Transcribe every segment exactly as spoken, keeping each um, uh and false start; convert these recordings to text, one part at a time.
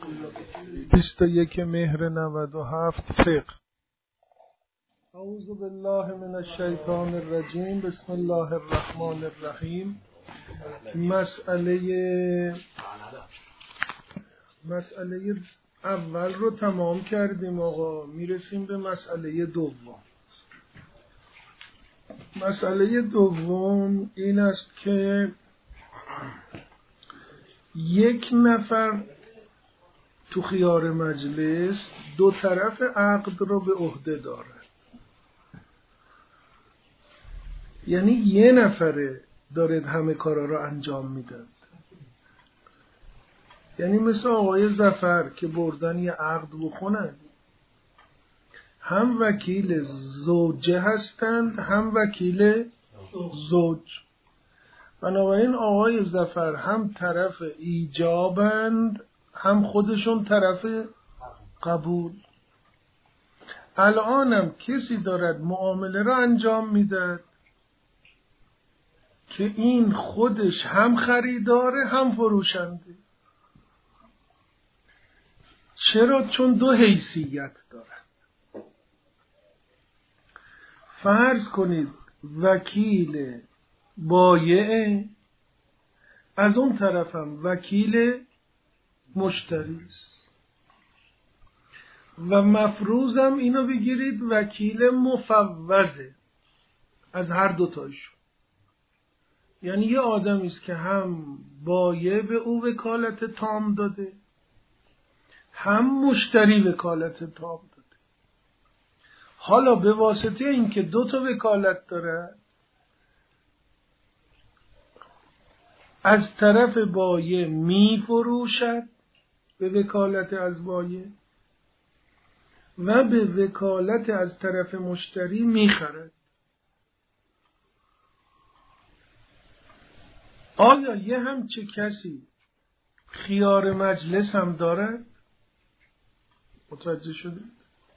بیست و یک مهر نود و هفت فقه. اعوذ بالله من الشیطان الرجیم. بسم الله الرحمن الرحیم. مسئله مسئله اول رو تمام کردیم آقا، میرسیم به مسئله دوم. مسئله دوم این است که یک نفر تو خیار مجلس دو طرف عقد رو به عهده دارد، یعنی یه نفره دارد همه کارا رو انجام میدن. یعنی مثل آقای ظفر که بردن یه عقد بخونن، هم وکیل زوجه هستند هم وکیل زوج. بنابراین آقای ظفر هم طرف ایجابند هم خودشون طرف قبول. الانم کسی دارد معامله را انجام میدهد که این خودش هم خریداره هم فروشنده. چرا؟ چون دو حیثیت دارد. فرض کنید وکیل بایع، از اون طرفم وکیل مشتری است، و مفروضم اینو بگیرید وکیل مفوضه از هر دو تایشون. یعنی یه آدمی است که هم بایع به او وکالت تام داده هم مشتری وکالت تام داده. حالا به واسطه اینکه دو تا وکالت داره، از طرف بایع می فروشد به وکالت از بایع و به وکالت از طرف مشتری می خرد. آیا یه همچه کسی خیار مجلس هم دارد؟ متوجه شدید؟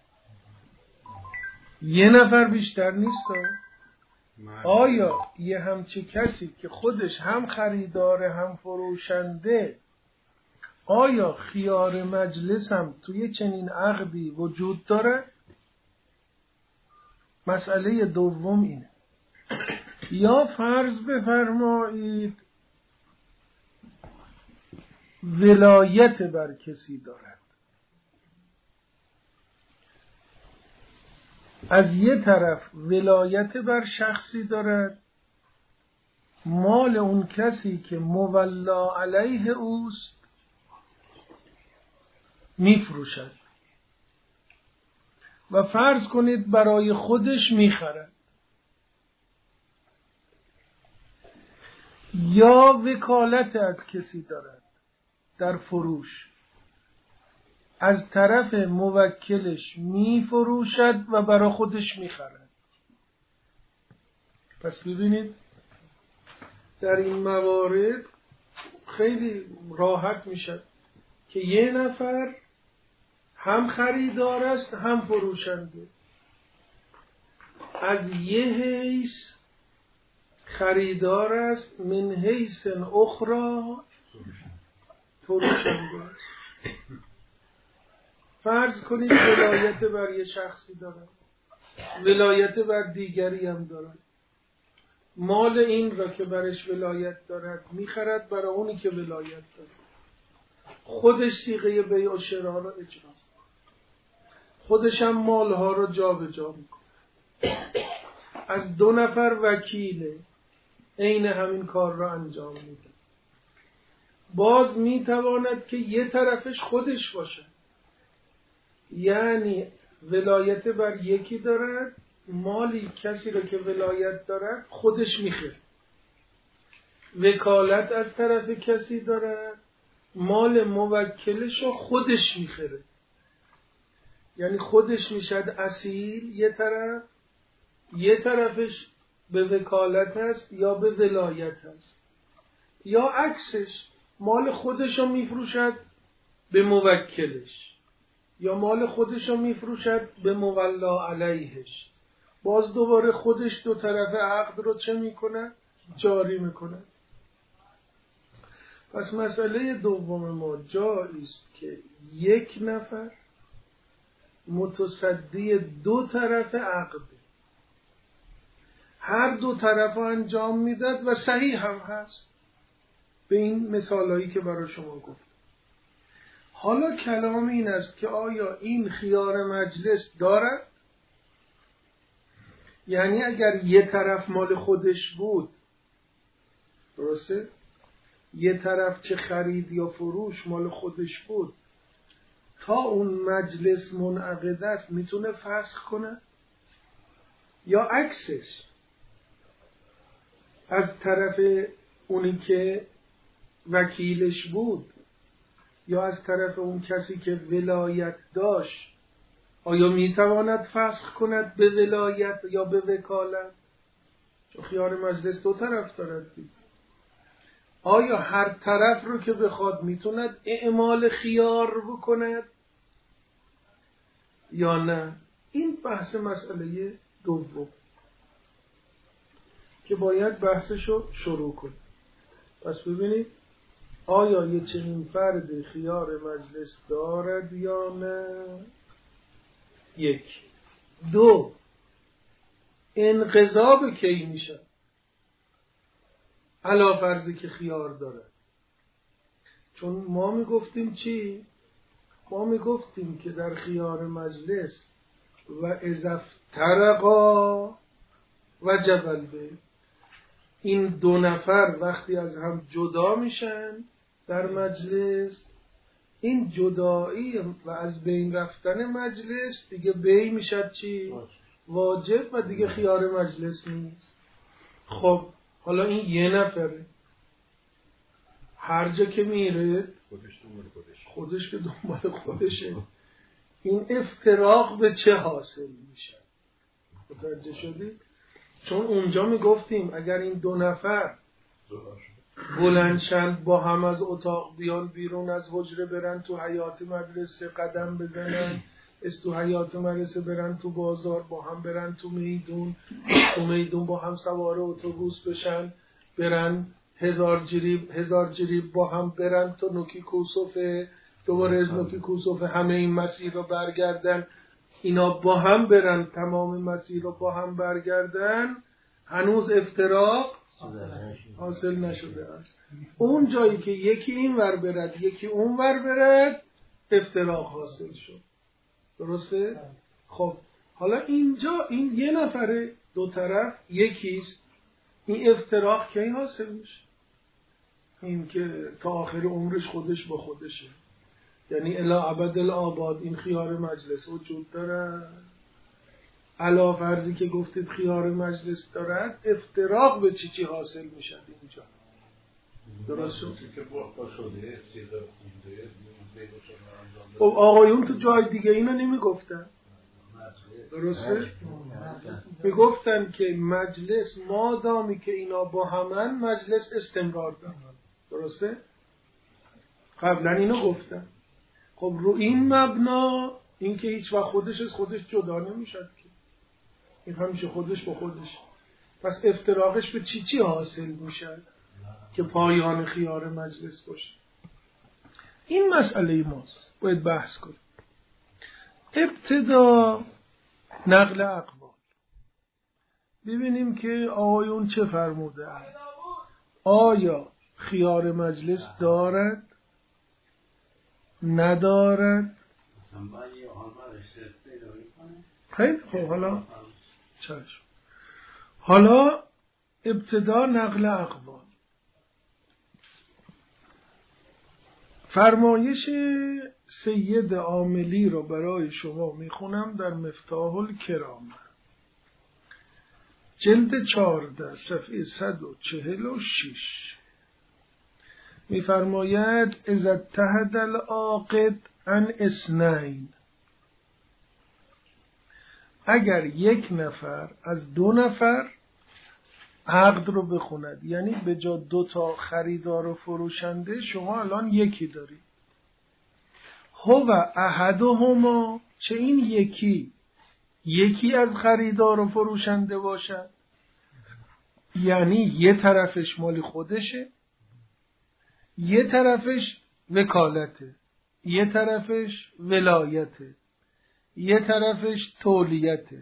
یه نفر بیشتر نیست. آیا یه همچه کسی که خودش هم خریداره هم فروشنده، آیا خیار مجلس هم توی چنین عقدی وجود داره؟ مسئله دوم اینه. یا فرض بفرمایید ولایت بر کسی دارد، از یه طرف ولایت بر شخصی دارد، مال اون کسی که مولا علیه اوست میفروشد و فرض کنید برای خودش میخرد. یا وکالت از کسی دارد در فروش، از طرف موکلش می فروشد و برای خودش می خرد. پس ببینید در این موارد خیلی راحت میشد که یه نفر هم خریدار است هم فروشنده، از یه حیث خریدار است، من حیث اخرى فروشنده. فرض کنید ولایت بر یه شخصی داره، ولایت بر دیگری هم داره، مال این را که برش ولایت دارد میخرد برای اونی که ولایت داره، خودش صیغه بیع و شراء را اجرا، خودش هم مالها را جا به جا میکنه. از دو نفر وکیل عین همین کار را انجام میده. باز میتواند که یه طرفش خودش باشه، یعنی ولایت بر یکی دارد، مالی کسی را که ولایت دارد خودش میخره. وکالت از طرف کسی دارد، مال موکلش رو خودش میخره، یعنی خودش میشد اصیل یه طرف، یه طرفش به وکالت هست یا به ولایت هست، یا عکسش مال خودش رو میفروشد به موکلش یا مال خودش رو میفروشد به مولا علیهش. باز دوباره خودش دو طرف عقد رو چه میکنه؟ جاری میکنه. پس مسئله دوم ما جایی است که یک نفر متصدی دو طرف عقده، هر دو طرف انجام میداد و صحیح هم هست به این مثالایی که برای شما گفت. حالا کلام این است که آیا این خیار مجلس دارد؟ یعنی اگر یه طرف مال خودش بود، درسته؟ یه طرف چه خرید یا فروش مال خودش بود، تا اون مجلس منعقد است میتونه فسخ کنه؟ یا عکسش از طرف اونی که وکیلش بود یا از طرف اون کسی که ولایت داشت، آیا میتواند فسخ کند به ولایت یا به وکالت؟ چون خیار مجلس دو طرف دارد دید. آیا هر طرف رو که بخواد میتوند اعمال خیار بکند یا نه؟ این بحث مسئله دوم که باید بحثشو شروع کنیم. پس ببینید آیا یه چنین فرد خیار مجلس دارد یا نه؟ یک. دو، انقضا به کی میشه علا فرضی که خیار دارد؟ چون ما میگفتیم چی؟ ما میگفتیم که در خیار مجلس و اذا افترقا وجب البیع، این دو نفر وقتی از هم جدا میشن در مجلس، این جدایی و از بین رفتن مجلس دیگه بیع میشد چی؟ واجب و دیگه خیار مجلس نیست. خب حالا این یه نفره، هر جا که میره خودش که دنبال خودشه، این افتراق به چه حاصل میشه؟ متوجه شدید؟ چون اونجا میگفتیم اگر این دو نفر بلندشند با هم از اتاق بیان بیرون از حجره برن تو حیات مدرسه قدم بزنن، از تو حیات مدرسه برن تو بازار، با هم برن تو میدون، تو میدون با هم سوار اتوبوس بشن برن هزار جریب هزار جریب با هم برن تو نوکی کوسوفه، دوباره از نوکی کوسوفه همه این مسیر رو برگردن، اینا با هم برن تمام مسیر رو با هم برگردن، هنوز افتراق حاصل نشده است. اون جایی که یکی این ور برد یکی اون ور برد افتراق حاصل شد. درسته؟ خب حالا اینجا این یه نفره دو طرف یکیست، این افتراق کی حاصل میشه؟ این که تا آخر عمرش خودش با خودشه، یعنی الی ابد الآباد این خیار مجلس وجود داره. علا فرضی که گفتید خیار مجلس دارد، افتراق به چی چی حاصل میشه اینجا؟ درست شد؟ خب آقایون تو جای دیگه اینو نمیگفتن، درسته؟ میگفتن که مجلس مادامی که اینا با همن مجلس استمرار دارن، درسته؟ قبلا اینو گفتن. خب رو این مبنا این که هیچ وقت خودش از خودش جدا نمیشد که این همیشه خودش با خودش، پس افتراقش به چی چی حاصل میشه که پایان خیار مجلس باشه؟ این مسئله ماست، باید بحث کنیم. ابتدا نقل اقوال، ببینیم که آقایون چه فرموده اند. آیا خیار مجلس دارد ندارد؟ خیلی خب حالا چشم. حالا ابتدا نقل اقوال. فرمایش سید عاملی رو برای شما میخونم در مفتاح الکرامه جلد چهارده صفحه صد و چهل و شش. میفرماید اذا اتحد العاقد عن اثنین، اگر یک نفر از دو نفر عقد رو بخوند، یعنی به جا دو تا خریدار و فروشنده شما الان یکی دارید، هو احدهما، چه این یکی یکی از خریدار و فروشنده باشد، یعنی یه طرفش مال خودشه یه طرفش وکالته، یه طرفش ولایته، یه طرفش تولیته.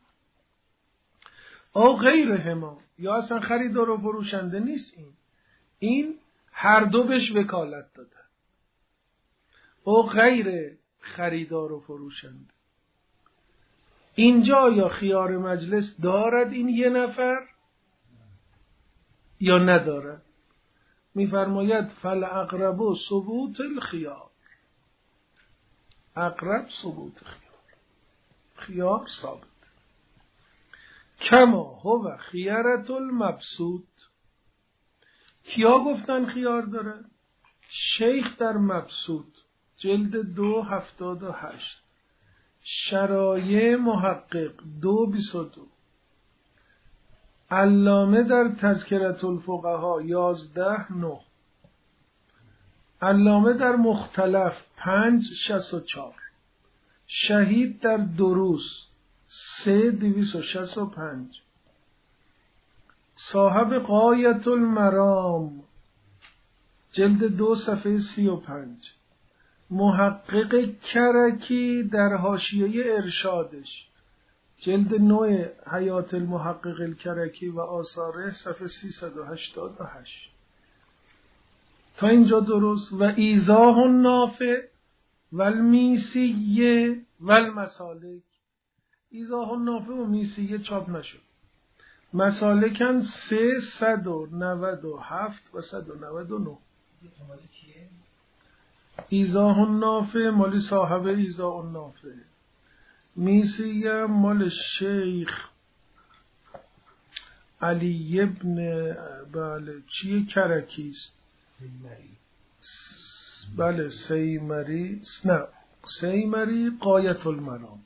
او غیر هما، یا اصلا خریدار و فروشنده نیست. این این هر دو بهش وکالت دادن. او غیر خریدار و فروشنده. اینجا یا خیار مجلس دارد این یه نفر یا ندارد. میفرماید فالاقرب ثبوت الخیار، اقرب ثبوت خیار، خیار ثابت. کما هو خیارت المبسوط. کیا گفتن خیار داره؟ شیخ در مبسوط جلد دو هفتاد و هشت، شرایع محقق دو بیست و دو، علامه در تذکرة الفقها یازده نه، علامه در مختلف پنج شصت و چار، شهید در دروس سه دویست و شصت و پنج، صاحب غایت المرام جلد دو صفحه سی و پنج، محقق کرکی در حاشیه ارشادش جلد نوع حیات المحقق الکرکی و آثاره صفحه سیصد و هشتاد و هشت. تا اینجا درست. و ایضاح النافع و المیسیه و المسالک. ایضاح النافع و میسیه چاپ نشد. مسالکن سه صد و نود و هفت و صد و نود و نه. ایضاح النافع مالی صاحب ایضاح النافع، میسیه مال شیخ علی ابن بله چیه کرکیست، بله سیمری، نه سیمری غایت المرام.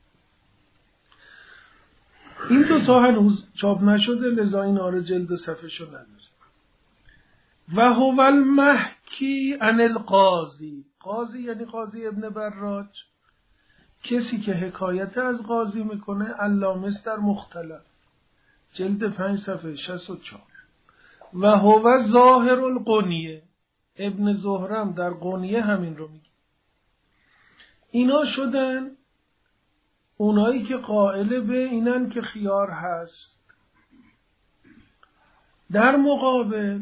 این دو تا هنوز چاپ نشده، لذا این آره جلد صفحه شو نداره. و هو المحکی عن القاضی. قاضی یعنی قاضی ابن براج، کسی که حکایت از قاضی میکنه. علامه در مختلف جلد پنج صفحه شصت و چهار. و هو ظاهر القنیه. ابن زهرم در قنیه همین رو میگه. اینا شدن اونایی که قائل به اینن که خیار هست. در مقابل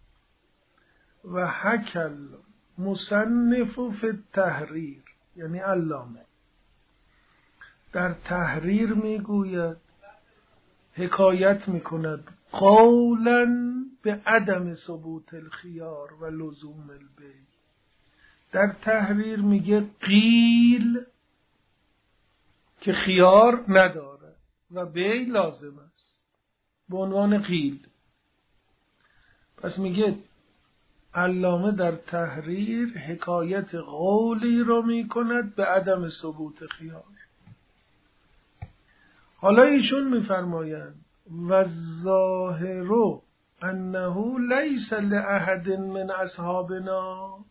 و حکل مصنف فی التحریر، یعنی علامه در تحریر میگوید، حکایت میکند قولا به عدم ثبوت الخیار و لزوم البیع. در تحریر میگه قیل که خیار نداره و بیع لازم است به عنوان قیل. پس میگه علامه در تحریر حکایت قولی رو میکند به عدم ثبوت خیار. حالا ایشون میفرمایند و الظاهر انه لیس لاحد من اصحابنا.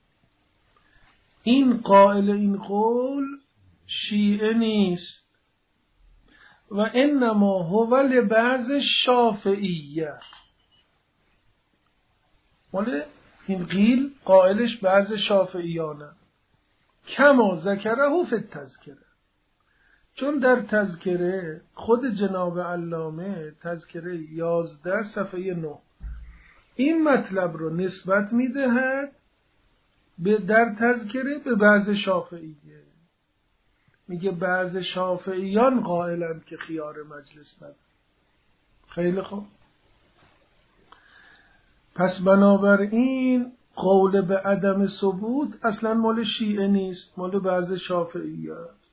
این قائل این قول شیعه نیست. و انما هو لبعض شافعیه. مال این قیل قائلش بعض شافعیانه. کما ذکره فی التذکره. چون در تذکره خود جناب علامه تذکره یازده صفحه نه این مطلب رو نسبت میدهد به در تذکره به بعض شافعیه. میگه بعض شافعیان قائلند که خیار مجلس نداره. خیلی خوب. پس بنابراین قول به عدم ثبوت اصلا مال شیعه نیست، مال بعض شافعیه است.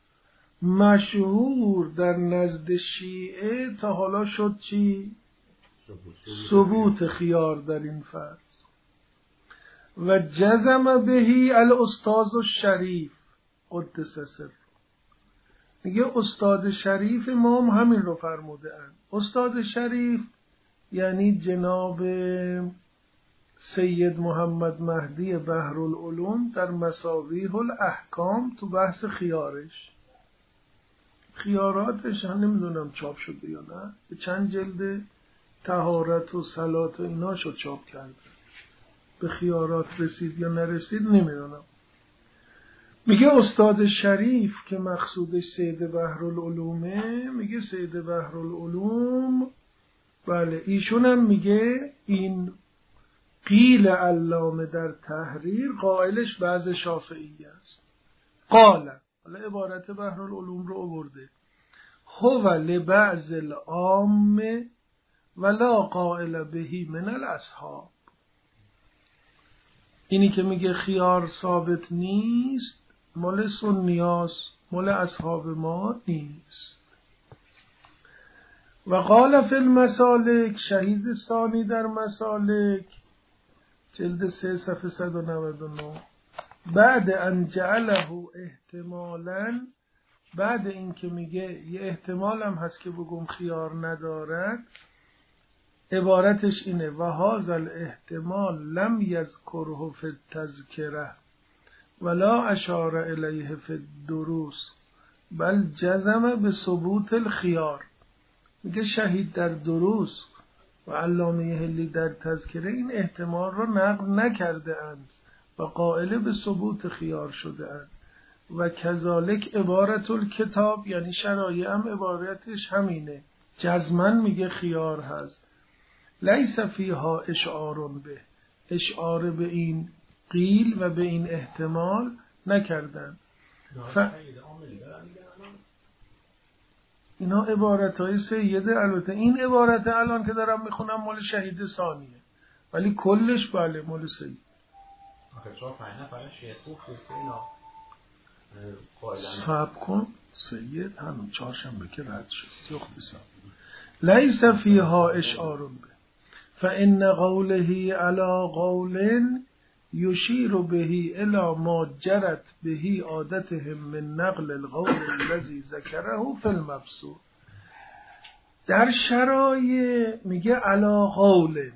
مشهور در نزد شیعه تا حالا شد چی؟ ثبوت خیار در این فرض. و جزم بهی الاستاذ الشریف قدس سره. میگه استاد شریف ما هم همین رو فرموده اند. استاد شریف یعنی جناب سید محمد مهدی بحرالعلوم در مساویح الاحکام تو بحث خیارش. خیاراتش هم نمیدونم چاپ شده یا نه، به چند جلد طهارت و صلات و اینا شد چاپ کرده. به خیارات رسید یا نرسید نمیدونم. میگه استاد شریف که مقصودش سید بحرالعلومه، میگه سید بحرالعلوم بله ایشون هم میگه این قیل علامه در تحریر قائلش بعض شافعی است. قال، حالا عبارت بحرالعلوم رو آورده، هو لبعض العام ولا قائل بهی من الاصحاب. اینی که میگه خیار ثابت نیست مال سنیاس، مال اصحاب ما نیست. و قال فی المسالک، شهید ثانی در مسالک جلد سه صفحه صد و نود و نه، بعد ان جعله احتمالاً، بعد این که میگه یه احتمال هم هست که بگم خیار ندارد، عبارتش اینه و هذا الاحتمال لم یذکره فی التذکره ولا اشار الیه فی الدروس بل جزم به ثبوت الخیار. میگه شهید در دروس و علامه حلی در تذکره این احتمال رو نقل نکرده اند و قائل به ثبوت خیار شده اند. و کذالک عبارت الکتاب، یعنی شرایع هم عبارتش همینه، جزمن میگه خیار هست. لیس فیها اشعار به، اشعار به این قیل و به این احتمال نکردن. ف... اینا عبارت های سیده. البته این عبارت الان که دارم میخونم مال شهید ثانیه، ولی کلش بله مال سید. صبر کن سید همین چهارشنبه که رد شد اختصار. لیس فیها اشعار به فان قوله علی قول یشیر بهی الی ما جرت بهی عادتهم من نقل القول الذی ذکره فی المبسوط. در شرایع میگه علی قول،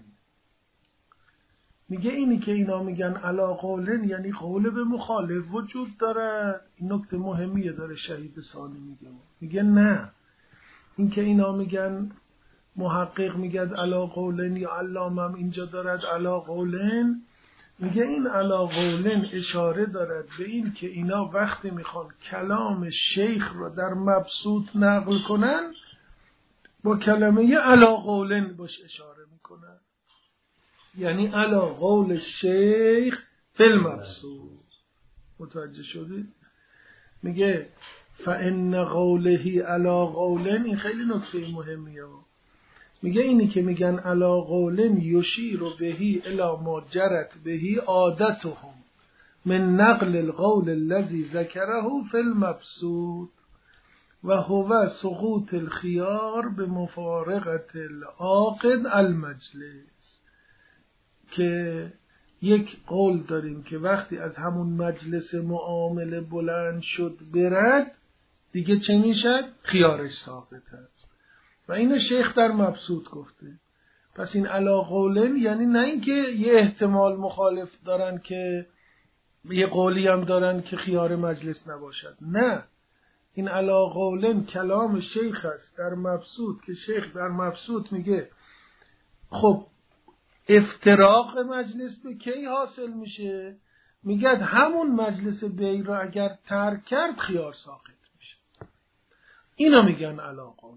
میگه اینی که اینا میگن علی قول یعنی قول به مخالف وجود داره. این نکته مهمیه داره شهید ثانی میگه. میگه نه، این که اینا میگن محقق میگه علی قولن یا علامم اینجا دارد علی قولن، میگه این علی قولن اشاره دارد به این که اینا وقتی میخوان کلام شیخ رو در مبسوط نقل کنن با کلمه علی قولن باش اشاره میکنن، یعنی علی قول شیخ فی المبسوط. متوجه شدید؟ میگه فان قوله علی قولن، این خیلی نکته مهمیه. میگه اینی که میگن علی قولن یشیر بهی الی ما جرت بهی عادتهم من نقل القول الذی ذکره فی المبسوط و هو سقوط الخیار به مفارقت العاقد المجلس. که یک قول داریم که وقتی از همون مجلس معامله بلند شد برد دیگه چه میشد؟ خیارش ثابت است. و این شیخ در مبسوط گفته. پس این علی قولن یعنی نه اینکه یه احتمال مخالف دارن که یه قولی هم دارن که خیار مجلس نباشد، نه، این علی قولن کلام شیخ است در مبسوط که شیخ در مبسوط میگه خب افتراق مجلس به کی حاصل میشه؟ میگه همون مجلس بی را اگر ترک کرد خیار ساقط میشه. اینا میگن علی قولن.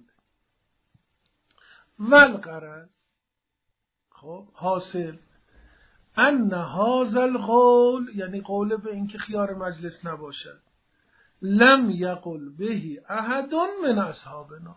والغرض، خب حاصل ان هذا القول، یعنی قول به اینکه خیار مجلس نباشد، لم یقل بهی احد من اصحابنا،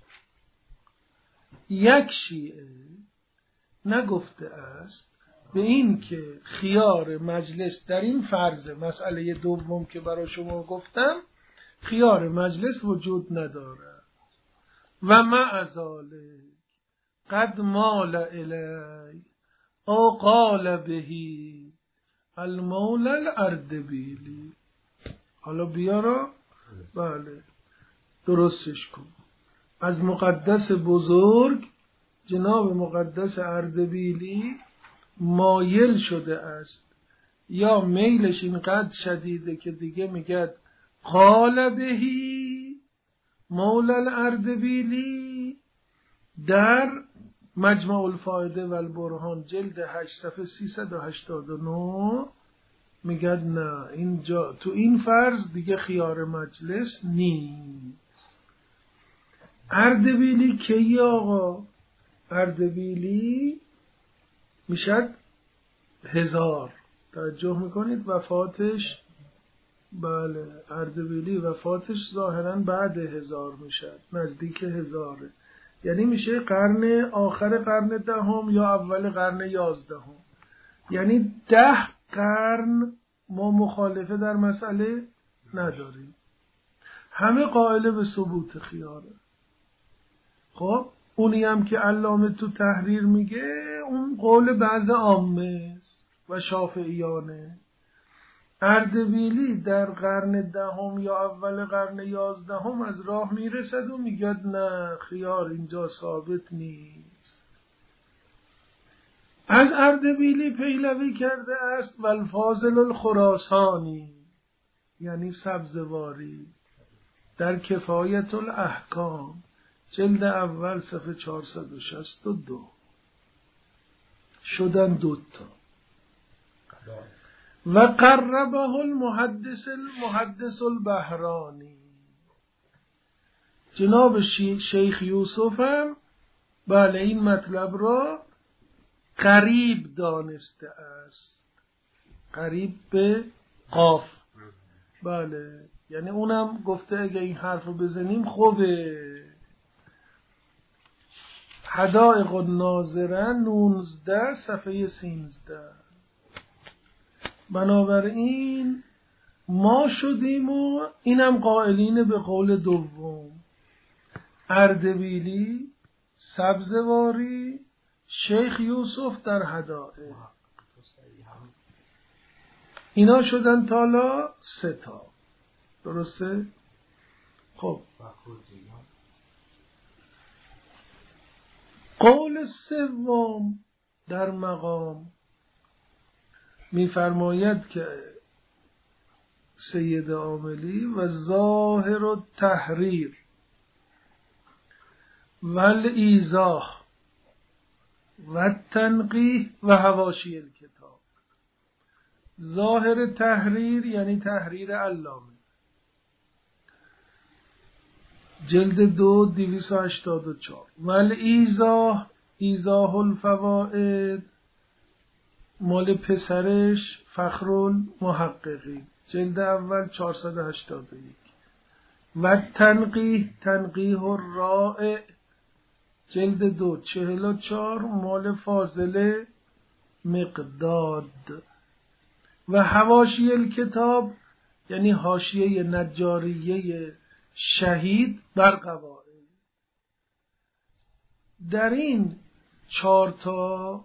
یک شیعه نگفته است به این که خیار مجلس در این فرض مسئله دوم که برای شما گفتم خیار مجلس وجود نداره. و مع ذلک قد مال الی او قال بهی المولى الاردبیلی. حالا بیارا بله درستش کن. از مقدس بزرگ جناب مقدس اردبیلی مایل شده است یا میلش اینقدر شدیده که دیگه میگه قال بهی مولا الاردبیلی در مجمع الفائده و البرهان جلد هشت صفحه سیصد و هشتاد و نه میگه نه اینجا تو این فرض دیگه خیار مجلس نیست. اردبیلی کی آقا؟ اردبیلی میشد هزار. توجه میکنید وفاتش، بله اردبیلی وفاتش ظاهرا بعد هزار میشد، نزدیک هزاره، یعنی میشه قرن آخر قرن دهم یا اول قرن یازدهم، یعنی ده قرن ما مخالفه در مسئله نداریم، همه قائل به ثبوت خیاره. خب اونی هم که علامه تو تحریر میگه اون قول بعض عامه است و شافعیانه. اردبیلی در قرن دهم یا اول قرن یازدهم از راه میرسد و میگه نه خیار اینجا ثابت نیست. از اردبیلی پیروی کرده است والفاضل الخراسانی، یعنی سبزواری، در کفایت الاحکام جلد اول صفحه چهارصد و شصت و دو شدن دوتا. و قربه المحدث المحدث البهرانی، جناب شیخ یوسف هم بله این مطلب را قریب دانسته است، قریب به قاف، بله یعنی اونم گفته اگه این حرف رو بزنیم خوبه. حدائق الناظره نوزده صفحه سینزده. بنابراین ما شدیم و اینم قائلین به قول دوم، اردبیلی، سبزواری، شیخ یوسف در حدائق، اینا شدن تالا سه تا، درسته؟ خب قول سوم در مقام می‌فرماید که سید عاملی و ظاهر التحریر و الایضاح و التنقیح و حواشی الکتاب. ظاهر تحریر یعنی تحریر علامه، جلد دو دویست و هشتاد و چهار. و الایضاح ایضاح الفوائد مال پسرش فخرالمحققین، جلد اول چهارصد و هشتاد و یک. و تنقیح تنقیح الرائع، جلد دو چهل و چهار مال فاضل مقداد. و حواشی الکتاب یعنی حاشیه نجاریه شهید بر قواعد. در این چهار تا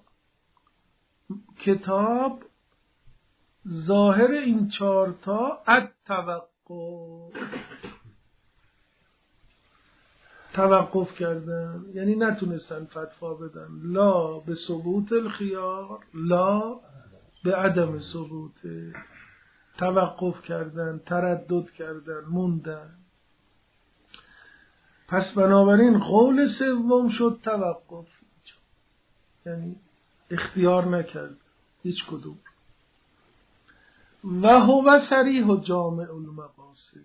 کتاب ظاهر این چهار تا التوقف، توقف کردن، یعنی نتونستن فتوا بدن، لا به ثبوت الخیار لا به عدم ثبوت، توقف کردن، تردد کردن، موندن. پس بنابراین قول سوم شد توقف، یعنی اختیار نکرد هیچ کدوم. و هو صریح و جامع المقاصد،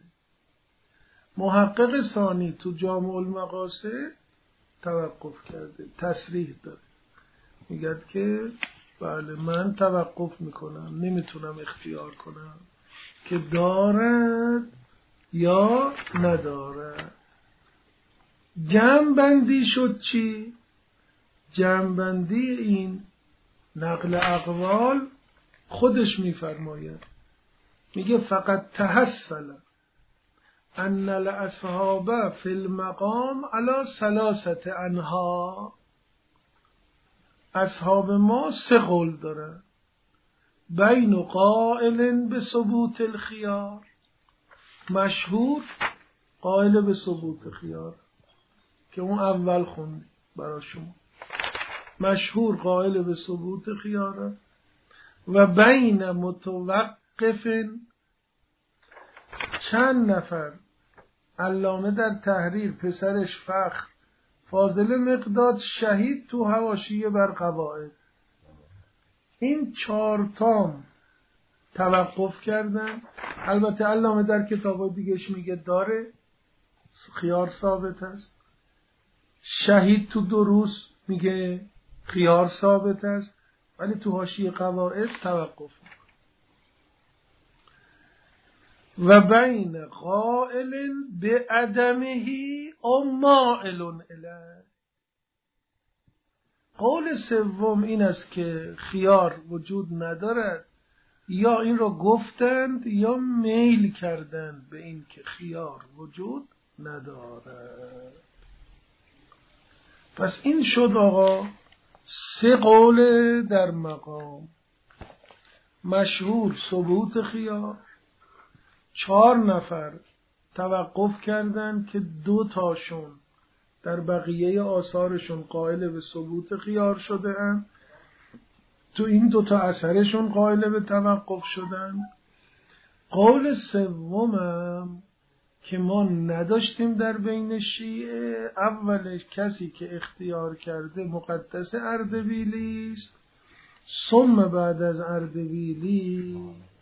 محقق ثانی تو جامع المقاصد توقف کرده، تصریح داره، میگه که بله من توقف میکنم، نمیتونم اختیار کنم که دارد یا ندارد. جمع بندی شد چی؟ جمع بندی این نقل اقوال خودش میفرماید، میگه فقط تحصل ان الاصحاب فی المقام علی ثلاثه انها، اصحاب ما سه قول دارن، بین قائل به ثبوت الخیار، مشهور قائل به ثبوت خیار که اون اول خوندی برای شما، مشهور قائل به ثبوت خیاره، و بین متوقف چند نفر، علامه در تحریر پسرش فخر فاضل مقداد شهید تو حواشیه بر قواعد. این چهار تام توقف کردن. البته علامه در کتاب دیگهش میگه داره خیار ثابت است. شهید تو دروس میگه خیار ثابت است، ولی تو حاشیه قواعد توقف میکنه. و بین قائل به عدمهی او مائل الیه. قول سوم این است که خیار وجود ندارد، یا این را گفتند یا میل کردند به این که خیار وجود ندارد. پس این شد آقا سه قول در مقام. مشهور ثبوت خیار، چهار نفر توقف کردند که دو تاشون در بقیه آثارشون قائل به ثبوت خیار شده اند، تو این دو تا اثرشون قائل به توقف شدن. قول سومم که ما نداشتیم در بین شیعه، اولش کسی که اختیار کرده مقدس اردبیلی است، ثم بعد از اردبیلی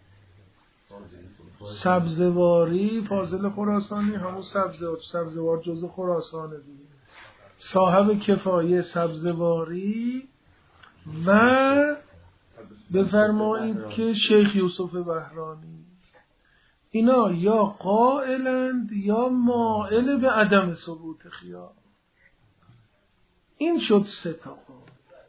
سبزواری فاضل خراسانی، همون سبزوار سبزوار جزء خراسانه دیگه، صاحب کفایه سبزواری، و بفرمایید که شیخ یوسف بهرانی. اینا یا قائلند یا مائل به عدم ثبوت خیار. این شد سه تا قول.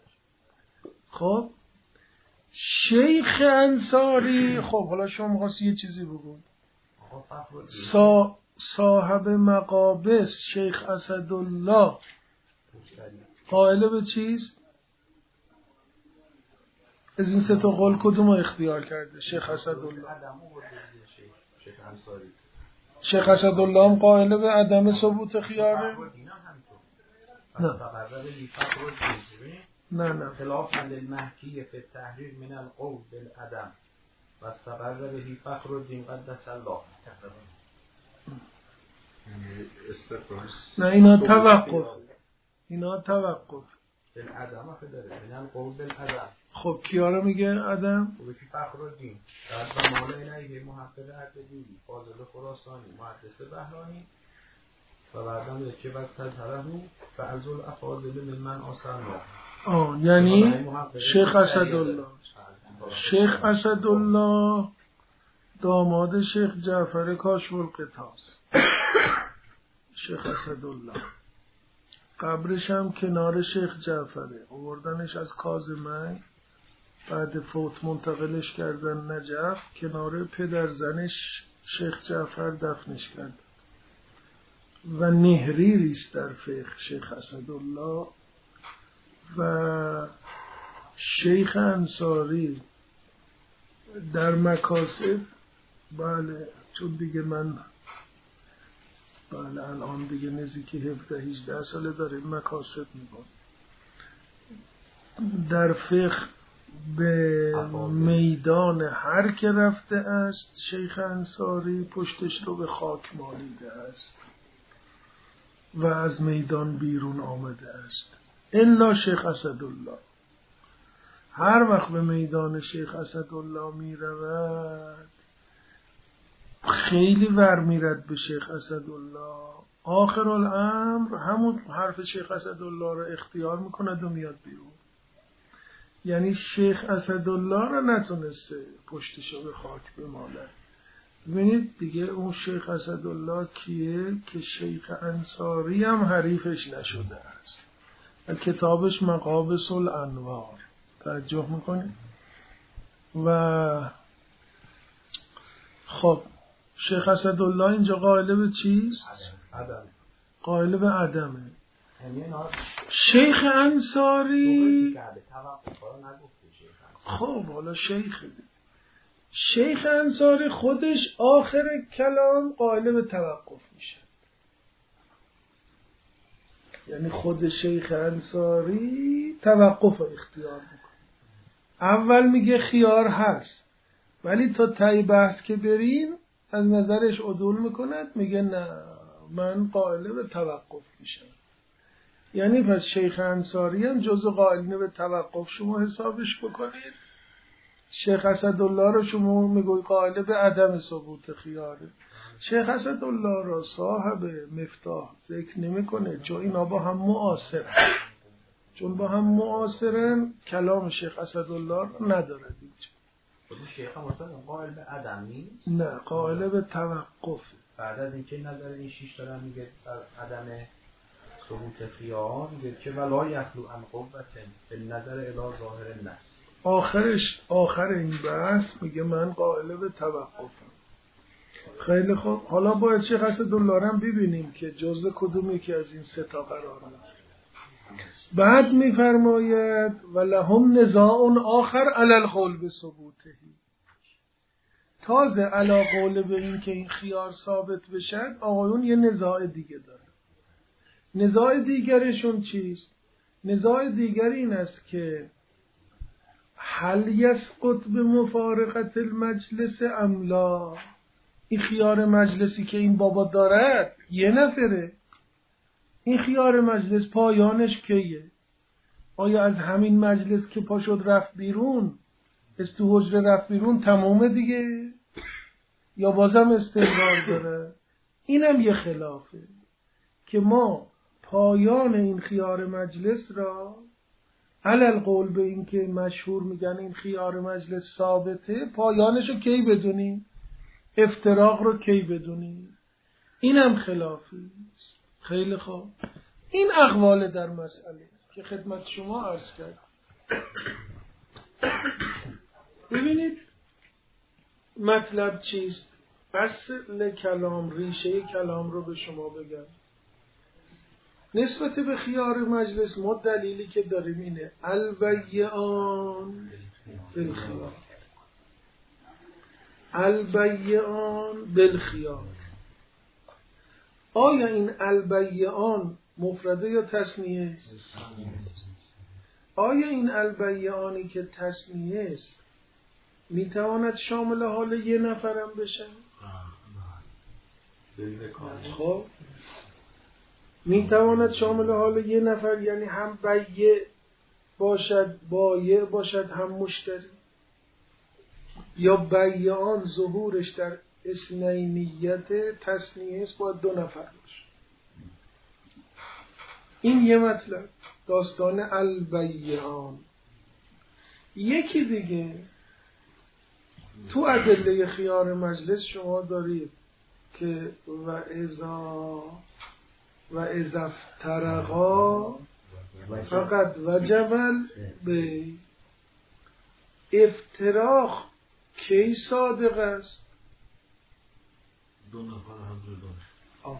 خب شیخ انصاری، خب حالا شما می‌خواستی یه چیزی بگو. سا صاحب مقابس شیخ اسدالله قائل به چیست؟ از این سه تا قول کدوم رو اختیار کرده شیخ اسدالله؟ شیخ اسدالله هم قائل به عدم ثبوت خیاره؟ نه نه نه خلافا للمحکی فی التحریر من القول بالعدم و استقر به فخر الدین قدس الله. نه اینا توقف، اینا توقف بالعدم آخه داره من القول بالعدم. خب کیا رو میگه عدم؟ خب که فخر الدین در زمان الیه محقق اردبیلی فاضل خراسانی محدث بهرانی و بعدم یکی بعد تظهره بعض الافاضل من من آسرنا. آه یعنی شیخ اسدالله. شیخ اسدالله داماد شیخ جعفر کاشف القطاس. شیخ اسدالله قبرش هم کنار شیخ جعفره، آوردنش از کاظمی، بعد فوت منتقلش کردن نجف، کنار پدر زنش شیخ جعفر دفنش کردن. و نهریری است در فقه شیخ اسدالله. و شیخ انصاری در مکاسب، بله چون دیگه من بله الان دیگه نزدیک هفده هجده ساله داریم مکاسب میکنم، در فقه به میدان هر که رفته است شیخ انصاری پشتش رو به خاک مالیده است و از میدان بیرون آمده است، الا شیخ اسدالله. هر وقت به میدان شیخ اسدالله می رود خیلی ور میرد به شیخ اسدالله، آخر الامر همون حرف شیخ اسدالله رو اختیار میکند و میاد بیرون. یعنی شیخ اسدالله رو نتونسته پشتشو به خاک بماله. ببینید دیگه اون شیخ اسدالله کیه که شیخ انصاری هم حریفش نشده است و کتابش مقابس الانوار. توجه میکنید؟ و خب شیخ اسدالله اینجا قائل به چیست؟ عدم. قائل به عدمه. شیخ انصاری خب حالا شیخ شیخ انصاری خودش آخر کلام قائل به توقف میشه. یعنی خود شیخ انصاری توقف اختیار میکنه. اول میگه خیار هست ولی تا تی بحث که بریم از نظرش عدول میکند، میگه نه من قائل به توقف میشم. یعنی پس شیخ انصاری هم جزء قائلین به توقف شما حسابش بکنید، شیخ اسدالله رو شما میگوی قائل به عدم ثبوت خیاره. شیخ اسدالله را صاحب مفتاح ذکر نمیکنه چون اینا با هم معاصرن، چون با هم معاصرن کلام شیخ اسدالله رو نداره دیگه. خود شیخ هم مثلا قائل به عدم نیست؟ نه، قائل به توقف. بعد از اینکه نظر این شیش دارن میگه عدم ثبوت خیار، میگه که ولا یخلو عن قوة به نظر الی ظاهر النص. آخرش آخر این بحث میگه من قائل به توقفم. خیلی خوب، حالا باید شیخ اسدالله هم ببینیم که جزء کدوم یکی از این سه تا قرار میگیره. بعد میفرماید ولهم نزاع آخر علی القول بثبوته، تازه علی قول به این که این خیار ثابت بشن آقایون یه نزاع دیگه داره. نزاع دیگرشون چیست؟ نزاع دیگر این است که هل یسقط به مفارقت المجلس ام لا، این خیار مجلسی که این بابا دارد یه نفره، این خیار مجلس پایانش کیه؟ آیا از همین مجلس که پا شد رفت بیرون، از تو حجره رفت بیرون تمامه دیگه، یا بازم استمرار داره؟ اینم یه خلافه که ما پایان این خیار مجلس را علل قول به این که مشهور میگن این خیار مجلس ثابته، پایانشو کی بدونیم؟ افتراق رو کی بدونیم؟ اینم خلافی است. خیلی خوب، این اقوال در مسئله که خدمت شما عرض کرد. ببینید مطلب چیست؟ اصل کلام، ریشه کلام رو به شما بگم. نسبت به خیار مجلس ما دلیلی که داریم اینه البیعان بالخیار، البیعان بالخیار. آیا این البیعان مفرده یا تثنیه است؟ آیا این البیعانی که تثنیه است میتواند شامل حال یه نفرم بشه؟ خب میتواند شامل حال یه نفر، یعنی هم بیع باشد بایع باشد هم مشتری، یا بیعان ظهورش در اثنینیت تثنیه است باید دو نفر باشه. این یه مطلب داستان البیعان. یکی دیگه تو ادله خیار مجلس شما دارید که و اذا و اذا افترقا فقط وجب به افتراق کی صادق است؟ دو نفر هم جدا.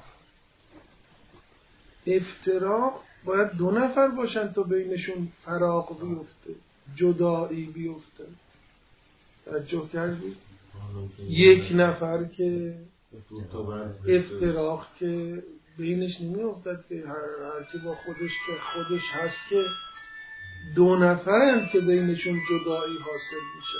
افتراق باید دو نفر باشن تا بینشون فراق بیفته، جدایی بیفته. توجه کردید؟ یک نفر که افتراق که بینش نمی افتد که هر, هر که با خودش که خودش هست که دو نفرن که بینشون جدایی حاصل میشه.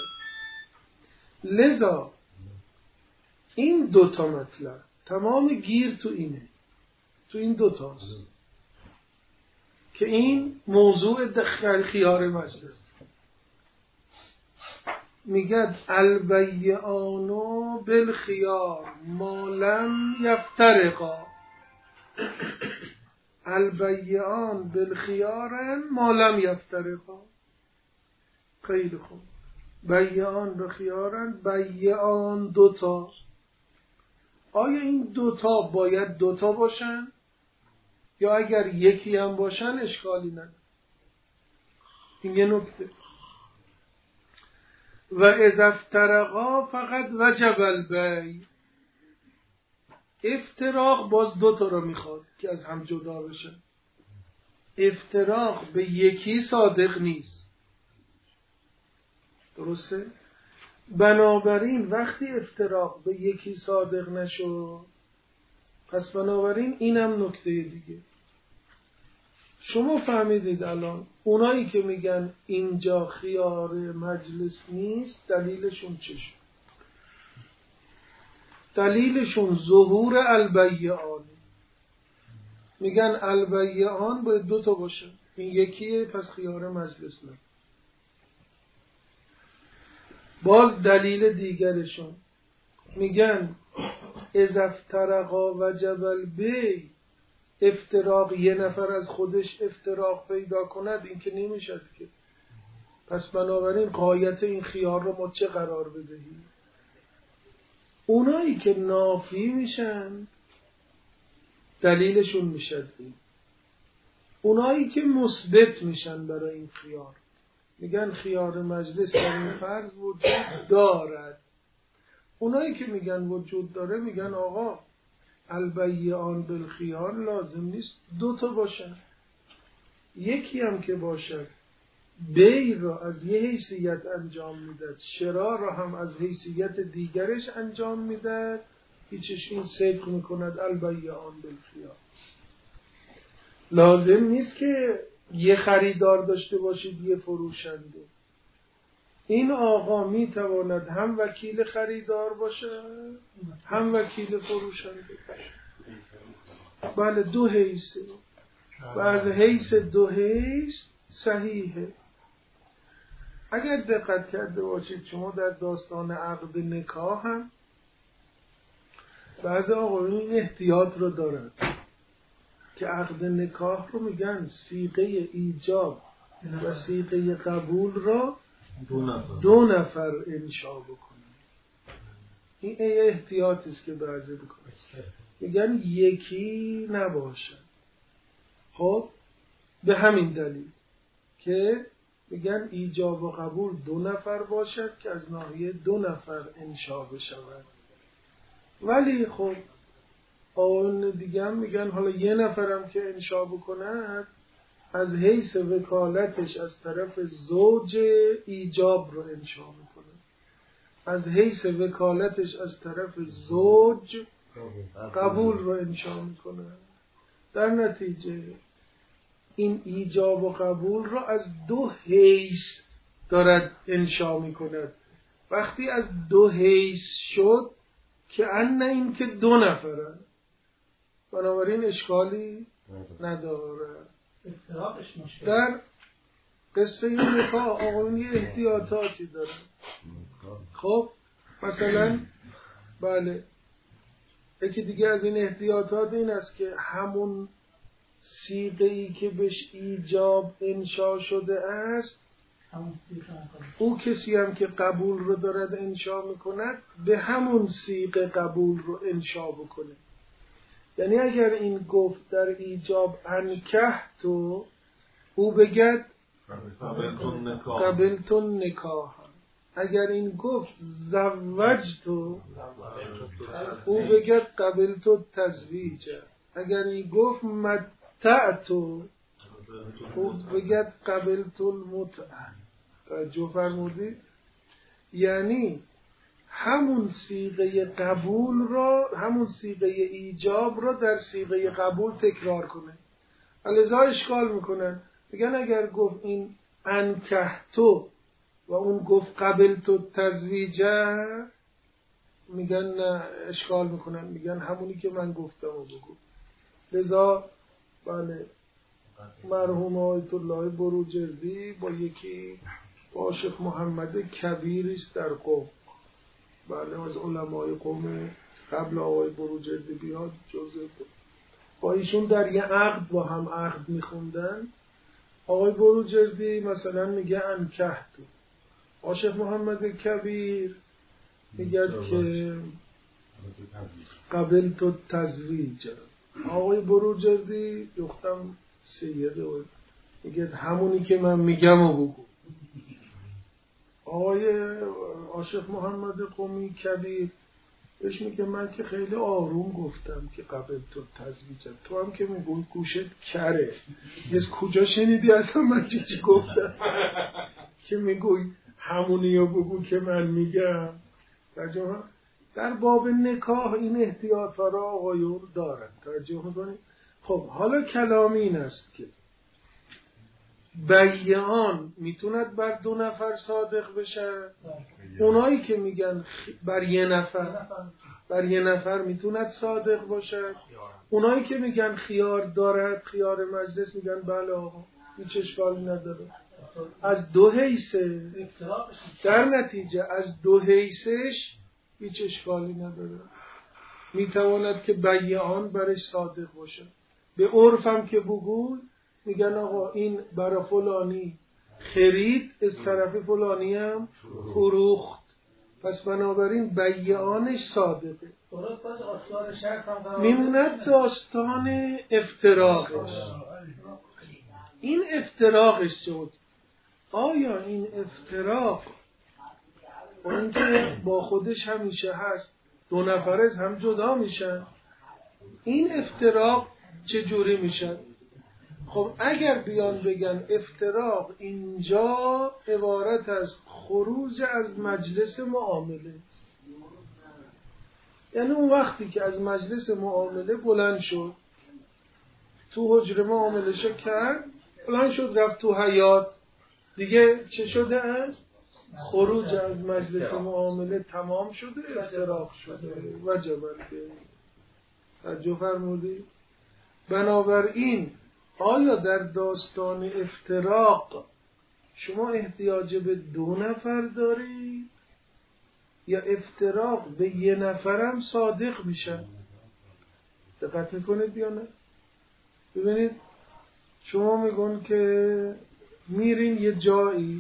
لذا این دوتا مطلب تمام گیر تو اینه، تو این دوتاست که این موضوع دخل خیار مجلس. میگد البیعانو بالخیار ما لم یفترقا، البیعان بالخیارن ما لم یفترقا. خیلی خوب، بیعان بخیارن، بیعان دوتا. آیا این دوتا باید دوتا باشن یا اگر یکی هم باشن اشکالی نداره؟ این یه نکته. و اذا افترقا فقط وجب البیع، افتراق باز دوتا رو میخواد که از هم جدا بشن. افتراق به یکی صادق نیست، درسته؟ بنابراین وقتی افتراق به یکی صادق نشد، پس بنابراین اینم نکته دیگه. شما فهمیدید الان اونایی که میگن اینجا خیار مجلس نیست دلیلشون چشه؟ دلیلشون ظهور البیعانی. میگن البیعان باید دو تا باشه، این یکیه پس خیار مجلس نه. باز دلیل دیگرشون میگن اذا افترقا وجب البیع، افتراق یه نفر از خودش افتراق پیدا کند این که نمیشد که. پس بنابراین غایت این خیار رو ما چه قرار بدهیم؟ اونایی که نافی میشن دلیلشون میشد این، اونایی که مثبت میشن برای این خیار میگن خیار مجلس در این فرض وجود دارد. اونایی که میگن وجود داره میگن آقا البیعان بالخیار لازم نیست دو تا باشن، یکی هم که باشد بیع را از یه حیثیت انجام میداد، شرا را هم از حیثیت دیگرش انجام میداد، هیچش این صدق میکند البیعان بالخیار. لازم نیست که یه خریدار داشته باشید یه فروشنده. این آقا میتواند هم وکیل خریدار باشه هم وکیل فروشنده باشه. بله دو حیثه و از حیث دو حیث صحیحه. اگر دقت کرده باشید شما در داستان عقد نکاح هم بعضی آقایون احتیاط رو دارن که عقد نکاح رو میگن صیغه ایجاب و صیغه قبول را دو نفر, دو نفر انشا بکنن. این احتیاطی است که بعضی بکنن، میگن یکی نباشن. خب به همین دلیل که میگن ایجاب و قبول دو نفر باشد که از ناحیه دو نفر انشا بشود. ولی خب آن دیگه هم میگن حالا یه نفرم که انشا بکند از حیث وکالتش از طرف زوج ایجاب رو انشا میکنه، از حیث وکالتش از طرف زوج قبول رو انشا میکنه. در نتیجه این ایجاب و قبول رو از دو حیث دارد انشا میکند. وقتی از دو حیث شد که ان این که دو نفرن، بنابراین اشکالی نداره. در قصه نکاح آقایون یه احتیاطاتی دارن. خب مثلا بله یکی دیگه از این احتیاطات این است که همون صیغه‌ای که بهش ایجاب انشا شده است او کسی هم که قبول رو دارد انشا میکند به همون صیغه قبول رو انشا بکنه. یعنی اگر این گفت در ایجاب انکحتو او بگد قبلتون نکاح، اگر این گفت زوجتو او بگد قبلتو تزویج، اگر این گفت متعتو او بگد قبلتو المتعه. توجه فرمودید؟ یعنی همون صیغه قبول را، همون صیغه ایجاب را در صیغه قبول تکرار کنه. لذا اشکال میکنن، میگن اگر گفت این انکحتو و اون گفت قبلتو تزویجه، میگن نه اشکال میکنن، میگن همونی که من گفتم رو بگو. لذا بله مرحوم آیت الله بروجردی با یکی با شیخ محمد کبیری است در قم، بله از علمای قوم قبل آقای بروجردی بیاد جزء بود، با ایشون در یه عقد با هم عقد میخوندن. آقای بروجردی مثلا میگه انکحتو، شیخ محمد کبیر میگه که قبلتو تزویج. آقای بروجردی دختم سیده بود میگه همونی که من میگم رو بگو. آقای عاشق محمد قومی کبیر بهش میگه من که خیلی آروم گفتم که قبل تو تزویجم، تو هم که میگوی گوشت کره، از کجا شنیدی اصلا من چی چی گفتم که میگوی همونی رو بگو که من میگم. در در باب نکاح این احتیاط ها را آقایون دارن، توجه کنید. خب حالا کلام این است که بیعان میتوند بر دو نفر صادق بشه؟ اونایی که میگن بر یه نفر بر یه نفر میتوند صادق باشد، اونایی که میگن خیار دارد، خیار مجلس، میگن بله آقا هیچ اشکالی نداره. از دو حیثه، در نتیجه از دو حیثش هیچ اشکالی نداره، میتواند که بیعان برش صادق باشه. به عرفم که بگول میگن آقا این برای فلانی خرید، از طرف فلانی هم فروخت، پس بنابراین بیعانش صادقه. میموند داستان افتراقش. این افتراقش شد. آیا این افتراق با اینکه با خودش همیشه هست، دو نفر از هم جدا میشن، این افتراق چجوری میشن؟ خب اگر بیان بگن افتراق اینجا عبارت از خروج از مجلس معامله است، یعنی اون وقتی که از مجلس معامله بلند شد، تو حجره معامله شو کرد، بلند شد رفت تو حیاط، دیگه چه شده است؟ خروج از مجلس معامله تمام شده، افتراق شده. وجب البیع. توجه فرمودید؟ بنابراین آیا در داستان افتراق شما احتیاج به دو نفر دارید یا افتراق به یه نفرم صادق میشن؟ دقت میکنید یا نه؟ ببینید شما میگن که میرین یه جایی،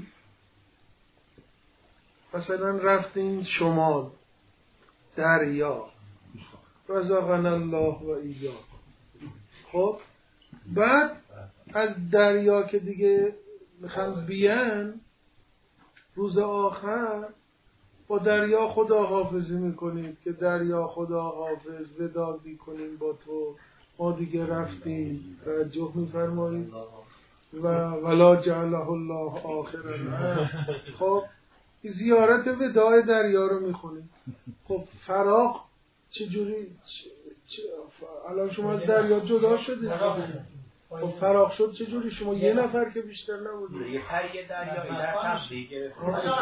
مثلا رفتین شمال دریا، رزقنا الله و ایاکم، خب بعد از دریا که دیگه میخوان بیان، روز آخر با دریا خداحافظی میکنید که دریا خداحافظ، وداع میکنیم با تو، ما دیگه رفتیم. توجه میفرمایید؟ و ولا جعله الله آخرنا. خب زیارت وداع دریا رو میخونید. خب فراق چجوری؟ الان شما از دریا جدا شدید، خب فراق شد چجوری؟ شما یه نفر که بیشتر نبودید. یه پری دریایی در تبلیغ گرفت.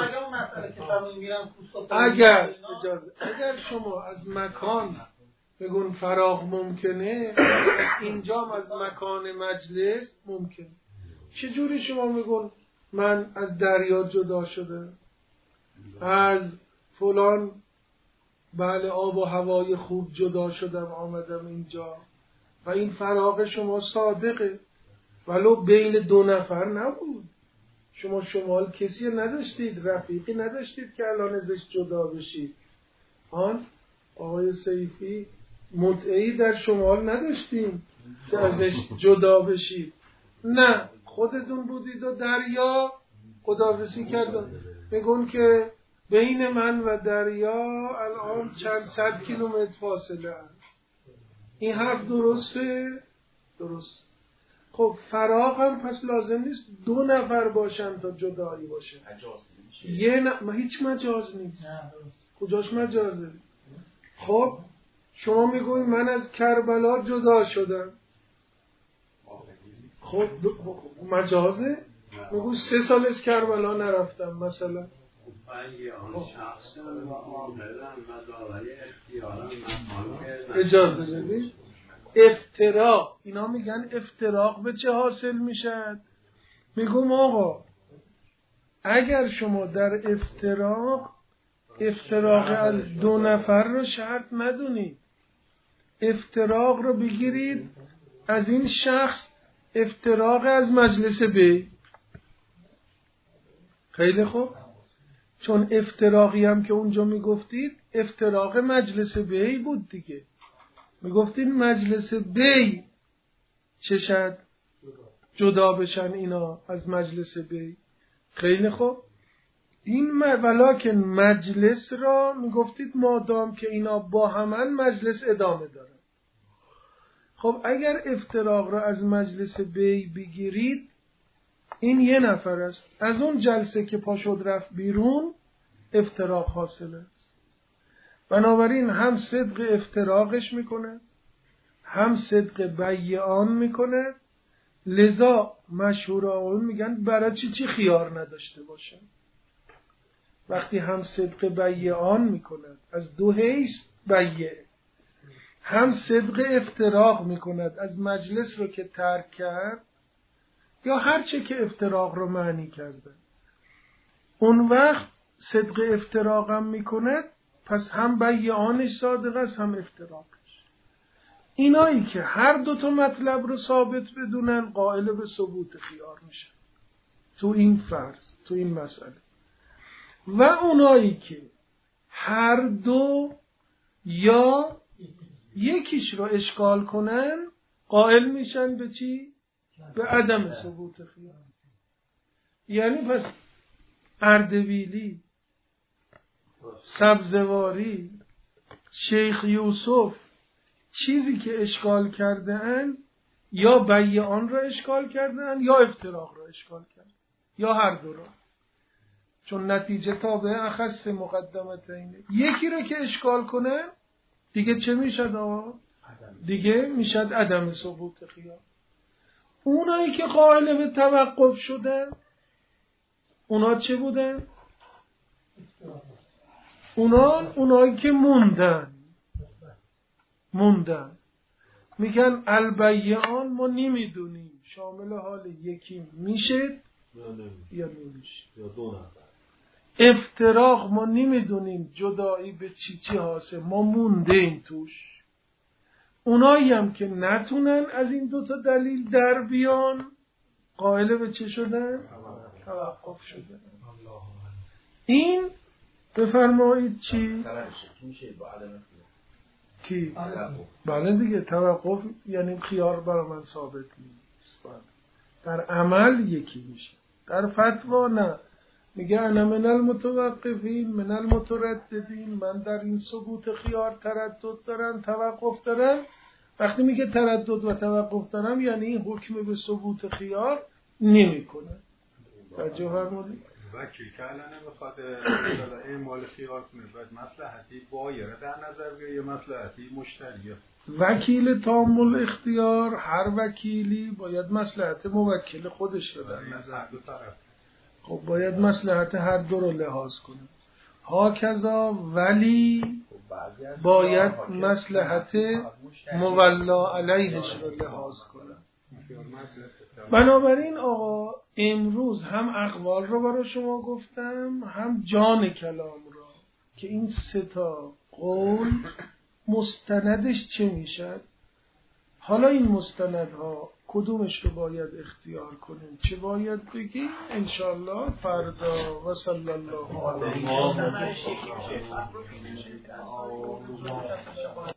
اگر اجازه اگر شما از مکان بگون فراق ممکنه، اینجا از مکان مجلس ممکنه. چجوری شما میگون من از دریا جدا شده، از فلان بله آب و هوای خوب جدا شدم آمدم اینجا، و این فراق شما صادقه ولو بین دو نفر نبود. شما شمال کسی نداشتید، رفیقی نداشتید که الان ازش جدا بشید. آن آقای سیفی متعی در شمال نداشتیم که ازش جدا بشید، نه خودتون بودید و دریا خداحافظی کردن. میگن که بین من و دریا الان چند صد کیلومتر فاصله است. این حرف درسته؟ درست. خب فراق هم پس لازم نیست دو نفر باشن تا جدایی باشه. یه ن... هیچ مجاز نیست. کجاش مجازه؟ خب شما میگوید من از کربلا جدا شدم، خب مجازه؟ میگوید سه سال از کربلا نرفتم مثلا. اجازه بدید. افتراق، اینا میگن افتراق به چه حاصل میشد؟ میگم آقا اگر شما در افتراق افتراق از دو نفر رو شرط ندونید، افتراق رو بگیرید از این شخص افتراق از مجلس بی. خیلی خوب، چون افتراقی هم که اونجا میگفتید افتراق مجلس بی بود دیگه، میگفتید مجلس بی چه شد؟ جدا بشن اینا از مجلس بی. خیلی خوب، این ولکن مجلس را میگفتید مادام که اینا با همن مجلس ادامه داره. خب اگر افتراق را از مجلس بی بگیرید، این یه نفر است، از اون جلسه که پاشد رفت بیرون افتراق حاصل است. بنابراین هم صدق افتراقش میکنه هم صدق بیعان میکنه. لذا مشهور آقایون میگن برای چی چی خیار نداشته باشه. وقتی هم صدق بیعان میکند از دو حیث بیع، هم صدق افتراق میکند از مجلس رو که ترک کرد یا هر چه که افتراق رو معنی کرده، اون وقت صدق افتراق هم میکند، پس هم بیعانش صادق است هم افتراقش. اینایی که هر دو تا مطلب رو ثابت بدونن قائل به ثبوت خیار میشن تو این فرض، تو این مسئله. و اونایی که هر دو یا یکیش رو اشکال کنن قائل میشن به چی؟ به عدم ثبوت خیار. یعنی پس اردبیلی، سبزواری، شیخ یوسف چیزی که اشکال کرده ان یا بیعان را اشکال کرده ان یا افتراق را اشکال کرده یا هر دو را، چون نتیجه تابع اخص مقدمت اینه. یکی رو که اشکال کنه دیگه چه میشد آقا؟ دیگه میشد عدم ثبوت خیار. اونایی که قائل به توقف شدن اونا چه بودن؟ اونا اونایی که موندن موندن میگن البیعان ما نمیدونیم شامل حال یکی میشه یا نمیشه، یا دو نفر. افتراق ما نمیدونیم جدایی به چی چی حاصل، ما موندیم توش. اونایی هم که نتونن از این دوتا دلیل در بیان قائل به چه شدن؟ توقف شدن. این بفرمایید چی؟ کی؟ بله دیگه توقف یعنی خیار برای من ثابت نیست. در عمل یکی میشه، در فتوا نه. میگه انا من المتوقفین من المترددین، من در این ثبوت خیار تردد دارم توقف دارم. وقتی میگه تردد و توقف دارم یعنی این حکم به ثبوت خیار نمی کنه. توجه فرمودید؟ وکیل که الان نمیخواد این مال خیار کنه، باید مصلحتی بایره در نظر بگیره یا مصلحتی مشتریه. وکیل تام الاختیار، هر وکیلی باید مصلحت موکل خودش رو در نظر بگیره. خب باید مصلحت هر دو رو لحاظ کنه. هاکذا ولی باید مصلحت مولا علیهش رو لحاظ کنه. بنابراین آقا امروز هم اقوال رو برای شما گفتم هم جان کلام رو که این سه تا قول مستندش چه میشد. حالا این مستندها کدومش رو باید اختیار کنیم، چه باید بگیم انشاءالله فردا. و صلی الله علیه و سلم.